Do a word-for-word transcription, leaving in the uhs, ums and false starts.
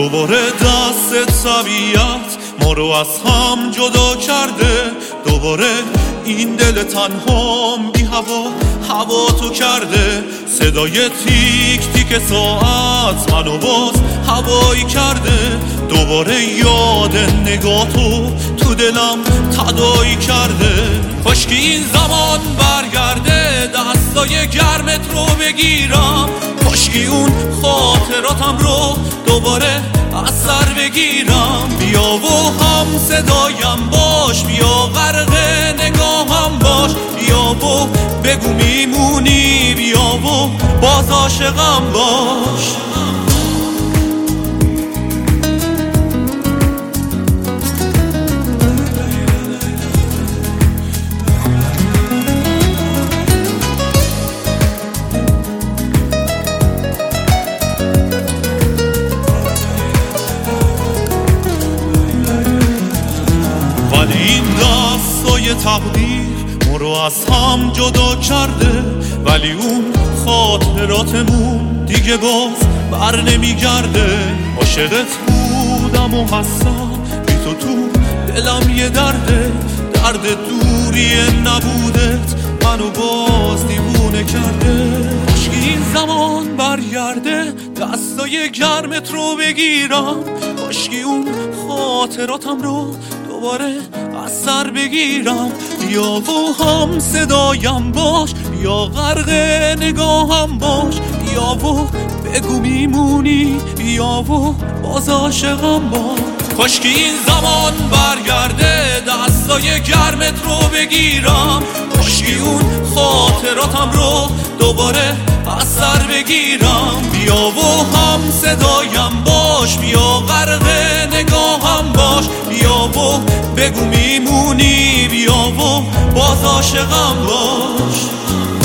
دوباره دست طبیعت ما رو از هم جدا کرده، دوباره این دل تنهام بی هوا هوا تو کرده. صدای تیک تیک ساعت منو باز هوایی کرده، دوباره یاد نگاه تو تو دلم تداعی کرده. کاش که این زمان برگرده دستای گرمت رو بگیرم، کاش که اون خاطراتم رو دوباره از سر بگیرم. بیا و هم صدایم باش، بیا غرق نگاهم باش، بیا و بگو میمونی، بیا و باز عاشقم باش. ولی این دستای تقدیر ما رو از هم جدا کرده، ولی اون خاطراتمون دیگه باز بر نمیگرده. عاشقت بودم و هستم بی تو تو دلم یه درده، درد دوری نبودت منو باز دیوونه کرده. کاش که این زمان برگرده دستای گرمت رو بگیرم، کاش که اون خاطراتم رو دوباره از سر بگیرم. بیا و هم صدایم باش، بیا غرق نگاهم باش، بیا و بگو میمونی، بیا و باز عاشقم باش. کاش که این زمان برگرده دستای گرمت رو بگیرم، کاش که اون خاطراتم رو دوباره از سر بگیرم. بیا و هم صدایم باش، بیا غرق نگاهم باش، بیا و بگو میمونی، بیا و باز عاشقم باش.